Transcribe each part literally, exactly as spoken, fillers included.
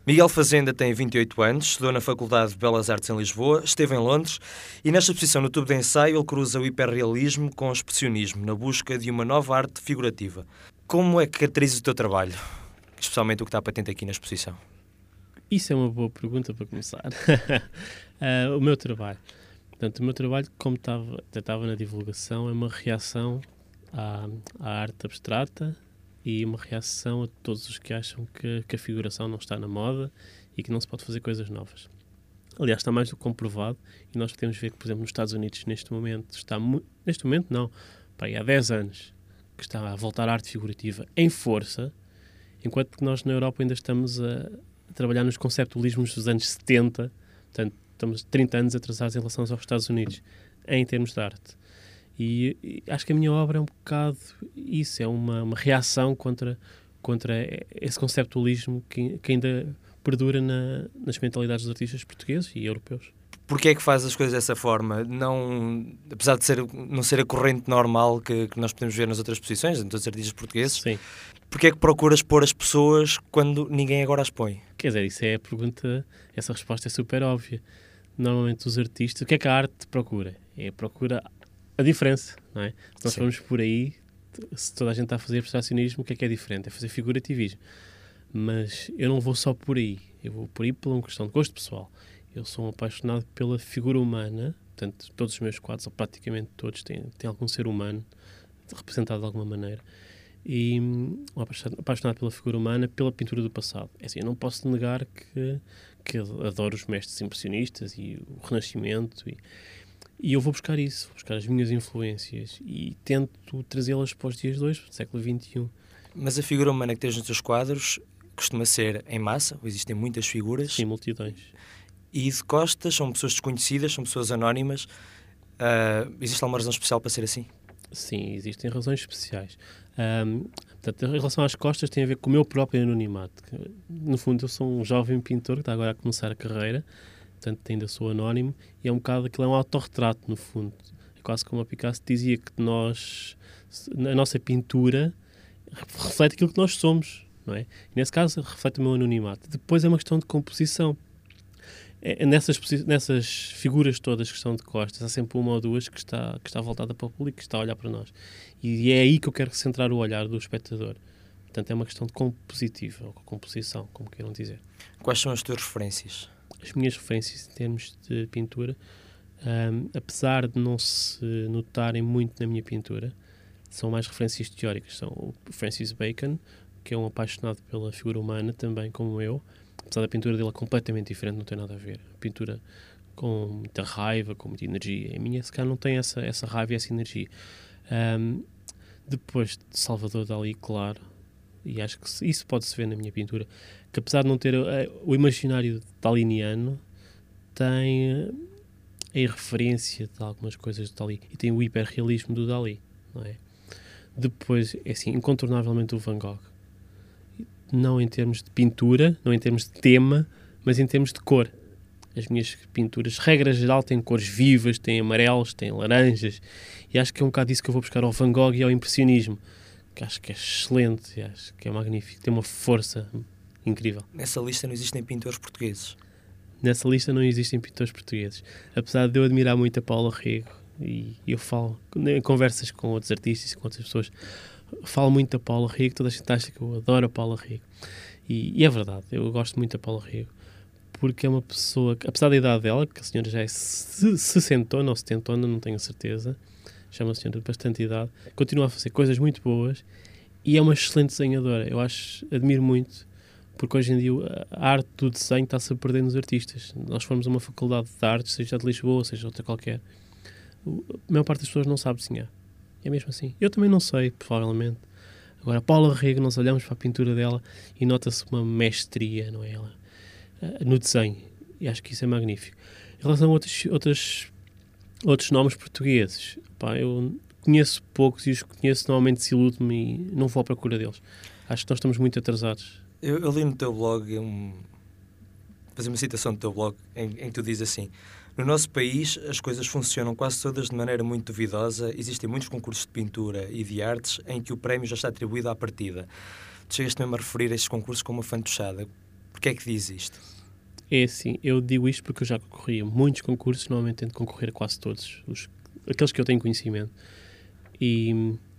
Miguel Fazenda tem vinte e oito anos, estudou na Faculdade de Belas Artes em Lisboa, esteve em Londres e nesta exposição no Tubo de Ensaio ele cruza o hiperrealismo com o expressionismo na busca de uma nova arte figurativa. Como é que caracteriza o teu trabalho? Especialmente o que está patente aqui na exposição. Isso é uma boa pergunta para começar. uh, o meu trabalho. Portanto, o meu trabalho, como estava, até estava na divulgação, é uma reação à, à arte abstrata e uma reação a todos os que acham que, que a figuração não está na moda e que não se pode fazer coisas novas. Aliás, está mais do que comprovado e nós podemos ver que, por exemplo, nos Estados Unidos, neste momento, está mu- neste momento não, pá, há dez anos, que está a voltar a arte figurativa em força, enquanto que nós na Europa ainda estamos a trabalhar nos conceptualismos dos anos setenta, portanto, estamos trinta anos atrasados em relação aos Estados Unidos, em termos de arte. E, e acho que a minha obra é um bocado isso, é uma, uma reação contra, contra esse conceptualismo que, que ainda perdura na, nas mentalidades dos artistas portugueses e europeus. Porquê é que faz as coisas dessa forma? Não, apesar de ser, não ser a corrente normal que, que nós podemos ver nas outras posições, em todos os artistas portugueses, Sim. Porquê é que procuras pôr as pessoas quando ninguém agora as põe? Quer dizer, isso é a pergunta, essa resposta é super óbvia. Normalmente os artistas, o que é que a arte procura? É procura a diferença, não é? Se nós Sim. formos por aí, se toda a gente está a fazer abstracionismo, o que é que é diferente? É fazer figurativismo. Mas eu não vou só por aí, eu vou por aí por uma questão de gosto pessoal. Eu sou um apaixonado pela figura humana, portanto, todos os meus quadros, ou praticamente todos, têm, têm algum ser humano representado de alguma maneira. E um, apaixonado pela figura humana, pela pintura do passado. É assim, eu não posso negar que, que adoro os mestres impressionistas e o Renascimento, e, e eu vou buscar isso, vou buscar as minhas influências e tento trazê-las para os dias de hoje, do século vinte e um. Mas a figura humana que tens nos teus quadros costuma ser em massa, existem muitas figuras. Sim, multidões. E de costas, são pessoas desconhecidas, são pessoas anónimas. Uh, existe alguma razão especial para ser assim? Sim, existem razões especiais. Um, portanto, em relação às costas, tem a ver com o meu próprio anonimato. No fundo, eu sou um jovem pintor que está agora a começar a carreira, portanto, ainda sou anónimo, e é um bocado aquilo, é um autorretrato, no fundo. É quase como a Picasso dizia que nós, a nossa pintura reflete aquilo que nós somos, não é? E nesse caso, reflete o meu anonimato. Depois é uma questão de composição. É, nessas, nessas figuras todas que estão de costas, há sempre uma ou duas que está, que está voltada para o público, que está a olhar para nós. E é aí que eu quero centrar o olhar do espectador. Portanto, é uma questão de compositiva, ou composição, como queiram dizer. Quais são as tuas referências? As minhas referências em termos de pintura, um, apesar de não se notarem muito na minha pintura, são mais referências teóricas. São o Francis Bacon, que é um apaixonado pela figura humana, também como eu. Apesar da pintura dele é completamente diferente, não tem nada a ver. A pintura com muita raiva, com muita energia. A minha, se calhar, não tem essa, essa raiva e essa energia. Um, depois de Salvador Dalí, claro, e acho que isso pode-se ver na minha pintura, que apesar de não ter uh, o imaginário daliniano, tem uh, a irreferência de algumas coisas do Dalí. E tem o hiperrealismo do Dalí, não é? Depois, é assim, incontornavelmente o Van Gogh. Não em termos de pintura, não em termos de tema, mas em termos de cor. As minhas pinturas, regra geral, têm cores vivas, têm amarelos, têm laranjas, e acho que é um bocado isso que eu vou buscar ao Van Gogh e ao impressionismo, que acho que é excelente, acho que é magnífico, tem uma força incrível. Nessa lista não existem pintores portugueses? Nessa lista não existem pintores portugueses, apesar de eu admirar muito a Paula Rego, e eu falo, em conversas com outros artistas e com outras pessoas, falo muito da Paula Rego, toda a gente acha que eu adoro a Paula Rego. E, e é verdade, eu gosto muito da Paula Rego, porque é uma pessoa que, apesar da idade dela, que a senhora já é sessentona ou setentona, não tenho certeza, já é uma senhora de bastante idade, continua a fazer coisas muito boas e é uma excelente desenhadora. Eu acho, admiro muito, porque hoje em dia a arte do desenho está-se a perder nos artistas. Nós formos a uma faculdade de artes, seja de Lisboa, seja outra qualquer, a maior parte das pessoas não sabe desenhar. É mesmo assim. Eu também não sei, provavelmente. Agora, Paula Rego, nós olhamos para a pintura dela e nota-se uma mestria, não é ela? No desenho. E acho que isso é magnífico. Em relação a outros, outros, outros nomes portugueses, pá, eu conheço poucos e os que conheço normalmente desiludo-me e não vou à procura deles. Acho que nós estamos muito atrasados. Eu, eu li no teu blog, um, fazer uma citação do teu blog, em, em que tu dizes assim: no nosso país as coisas funcionam quase todas de maneira muito duvidosa, existem muitos concursos de pintura e de artes em que o prémio já está atribuído à partida. Tu chegaste mesmo a referir a estes concursos como uma fantochada. Porquê é que diz isto? É assim, eu digo isto porque eu já concorri a muitos concursos, normalmente tento concorrer a quase todos, os, aqueles que eu tenho conhecimento. E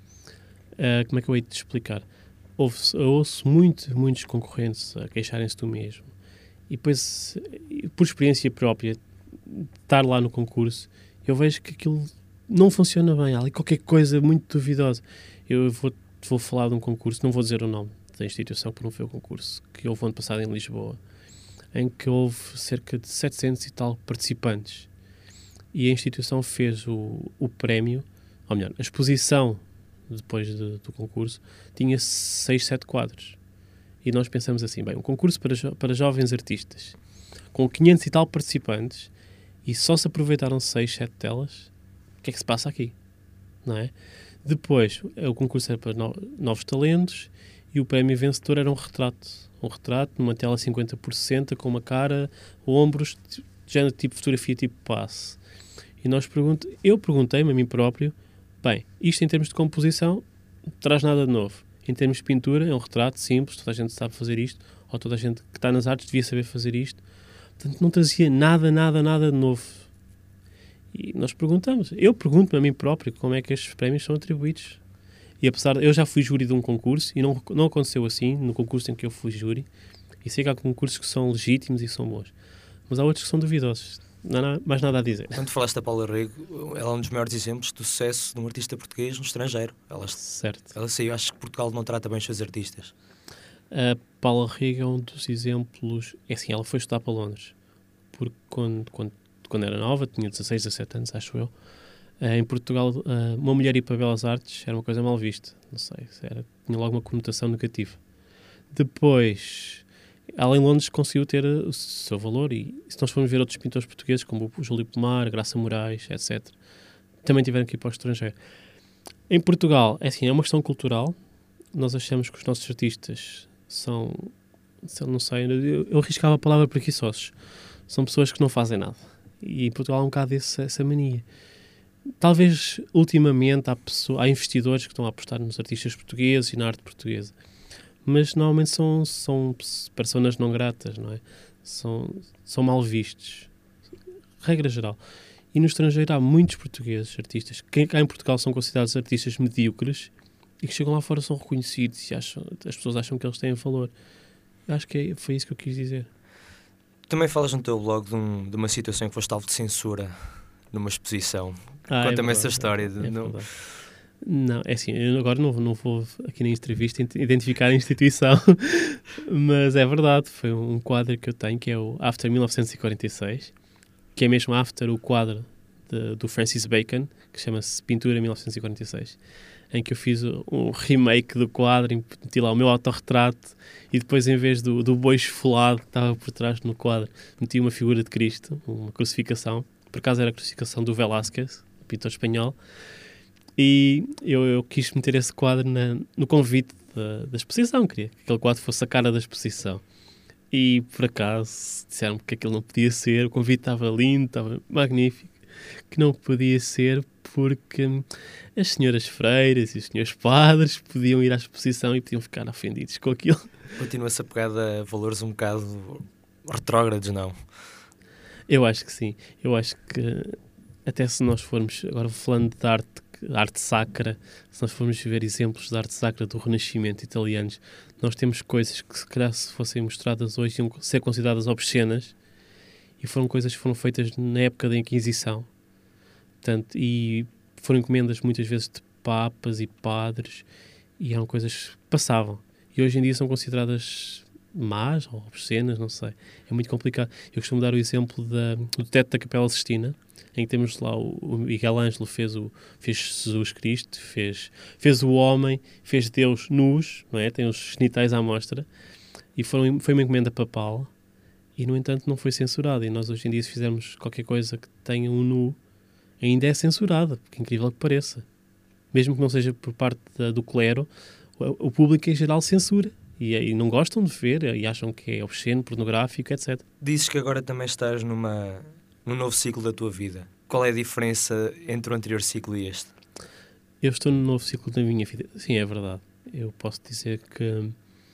uh, como é que eu hei de explicar? Ouve-se, eu ouço muito, muitos concorrentes a queixarem-se do mesmo. E depois, por experiência própria, estar lá no concurso, eu vejo que aquilo não funciona bem. Há ali qualquer coisa muito duvidosa. Eu vou, vou falar de um concurso, não vou dizer o nome da instituição que não foi o concurso, que houve ano passado em Lisboa, em que houve cerca de setecentos e tal participantes. E a instituição fez o, o prémio, ou melhor, a exposição depois de, do concurso, tinha seis, sete quadros. E nós pensamos assim, bem, um concurso para, jo- para jovens artistas, com quinhentos e tal participantes, e só se aproveitaram seis, sete delas, o que é que se passa aqui? Não é? Depois, o concurso era para no- novos talentos, e o prémio vencedor era um retrato. Um retrato numa tela cinquenta por sessenta, com uma cara, ombros, género tipo fotografia, tipo passe. E nós pergunt... eu perguntei-me a mim próprio, bem, isto em termos de composição não traz nada de novo. Em termos de pintura, é um retrato simples, toda a gente sabe fazer isto, ou toda a gente que está nas artes devia saber fazer isto. Portanto, não trazia nada, nada, nada de novo. E nós perguntamos, eu pergunto-me a mim próprio como é que estes prémios são atribuídos. E apesar de eu já fui júri de um concurso, e não, não aconteceu assim, no concurso em que eu fui júri, e sei que há concursos que são legítimos e são bons. Mas há outros que são duvidosos. Não há mais nada a dizer. Quando falaste da Paula Rego, ela é um dos maiores exemplos do sucesso de um artista português no estrangeiro. Ela, Certo. ela saiu, acho que Portugal não trata bem os seus artistas. A Paula Rego é um dos exemplos... É assim, ela foi estudar para Londres. Porque quando, quando, quando era nova, tinha dezasseis, dezassete anos, acho eu, em Portugal, uma mulher ir para Belas Artes era uma coisa mal vista. Não sei, era, tinha logo uma conotação negativa. Depois, ela em Londres conseguiu ter o seu valor, e se nós formos ver outros pintores portugueses, como o Júlio Pomar, Graça Moraes, etcétera, também tiveram que ir para o estrangeiro. Em Portugal, é assim, é uma questão cultural. Nós achamos que os nossos artistas são, não sei, eu, eu arriscava a palavra preguiçosos. São pessoas que não fazem nada. E em Portugal há um bocado essa, essa mania. Talvez, ultimamente, há, pessoa, há investidores que estão a apostar nos artistas portugueses e na arte portuguesa. Mas, normalmente, são, são personas não gratas, não é? São, são mal vistos. Regra geral. E no estrangeiro há muitos portugueses, artistas, que cá em Portugal são considerados artistas medíocres e que chegam lá fora são reconhecidos e acham, as pessoas acham que eles têm valor. Eu acho que é, foi isso que eu quis dizer. Também falas no teu blog de, um, de uma situação que foste alvo de censura numa exposição. Ah, Conta-me é essa história. De, é não... não, é assim, eu agora não, não vou aqui na entrevista identificar a instituição, mas é verdade, foi um quadro que eu tenho que é o After mil novecentos e quarenta e seis, que é mesmo After o quadro de, do Francis Bacon, que chama-se Pintura mil novecentos e quarenta e seis, em que eu fiz um remake do quadro, meti lá o meu autorretrato e depois, em vez do, do boi esfolado que estava por trás no quadro, meti uma figura de Cristo, uma crucificação. Por acaso era a crucificação do Velázquez, pintor espanhol, e eu, eu quis meter esse quadro na, no convite da, da exposição, queria que aquele quadro fosse a cara da exposição. E, por acaso, disseram-me que aquilo não podia ser, o convite estava lindo, estava magnífico, que não podia ser porque as senhoras freiras e os senhores padres podiam ir à exposição e podiam ficar ofendidos com aquilo. Continua-se apegado a valores um bocado retrógrados, não? Eu acho que sim. Eu acho que, até se nós formos, agora falando de arte, arte sacra, se nós formos ver exemplos de arte sacra do Renascimento italianos, nós temos coisas que, se calhar, se fossem mostradas hoje, iam ser consideradas obscenas, e foram coisas que foram feitas na época da Inquisição. Portanto, e foram encomendas muitas vezes de papas e padres, e eram coisas que passavam. E hoje em dia são consideradas más ou obscenas, não sei. É muito complicado. Eu costumo dar o exemplo da, do teto da Capela Sistina, em que temos lá o, o Miguel Ângelo fez, o, fez Jesus Cristo, fez, fez o homem, fez Deus nus, não é? Tem os genitais à mostra, e foram, foi uma encomenda papal, e no entanto não foi censurada. E nós hoje em dia, se fizermos qualquer coisa que tenha um nu, ainda é censurada, porque incrível que pareça. Mesmo que não seja por parte da, do clero, o, o público em geral censura. E, e não gostam de ver, e acham que é obsceno, pornográfico, etcétera. Dizes que agora também estás numa, num novo ciclo da tua vida. Qual é a diferença entre o anterior ciclo e este? Eu estou num novo ciclo da minha vida. Sim, é verdade. Eu posso dizer que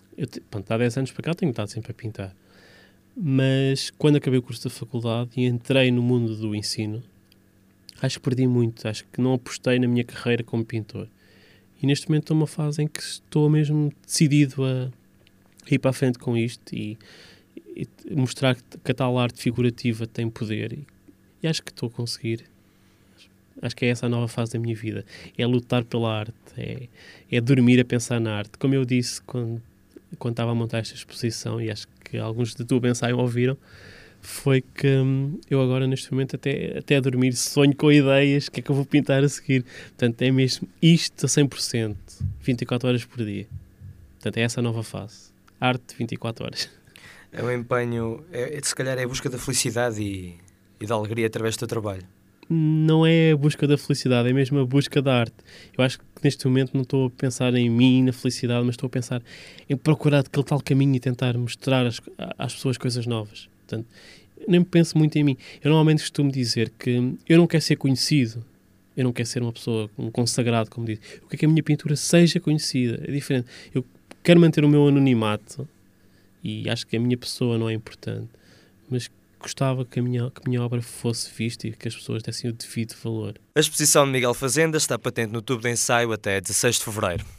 Eu, pronto, há dez anos para cá tenho estado sempre a pintar. Mas quando acabei o curso da faculdade e entrei no mundo do ensino, acho que perdi muito. Acho que não apostei na minha carreira como pintor. E neste momento estou numa fase em que estou mesmo decidido a ir para a frente com isto e, e mostrar que, que a tal arte figurativa tem poder. E, e acho que estou a conseguir. Acho que é essa a nova fase da minha vida. É lutar pela arte. É, é dormir a pensar na arte. Como eu disse quando, quando estava a montar esta exposição, e acho que alguns de tu pensaram ouviram, foi que hum, eu agora neste momento até, até a dormir sonho com ideias, o que é que eu vou pintar a seguir. Portanto, é mesmo isto a cem por cento, vinte e quatro horas por dia. Portanto, é essa a nova fase. Arte vinte e quatro horas. É um empenho, é, é, se calhar é a busca da felicidade e, e da alegria através do teu trabalho. Não é a busca da felicidade, é mesmo a busca da arte. Eu acho que neste momento não estou a pensar em mim, na felicidade, mas estou a pensar em procurar aquele tal caminho e tentar mostrar às, às pessoas coisas novas. Portanto, nem penso muito em mim. Eu normalmente costumo dizer que eu não quero ser conhecido, eu não quero ser uma pessoa, um consagrado, como diz. Eu quero que a minha pintura seja conhecida, é diferente. Eu quero manter o meu anonimato e acho que a minha pessoa não é importante, mas gostava que a, minha, que a minha obra fosse vista e que as pessoas dessem o devido valor. A exposição de Miguel Fazenda está patente no Tubo de Ensaio até dezasseis de fevereiro.